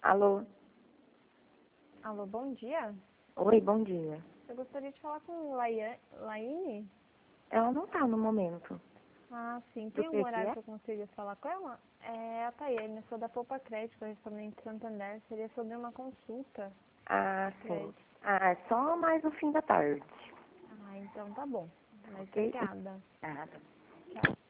Alô? Alô, bom dia. Oi, bom dia. Eu gostaria de falar com Laine. Ela não tá no momento. Ah, sim. Do Tem um que horário é? que eu consiga falar com ela? É a Tayane, eu sou da Poupa Crédito, correspondente de Santander. Seria sobre uma consulta. Ah, sim. Crédito. Ah, é só mais no fim da tarde. Ah, então tá bom. Mas Ok? obrigada. Nada. Tchau.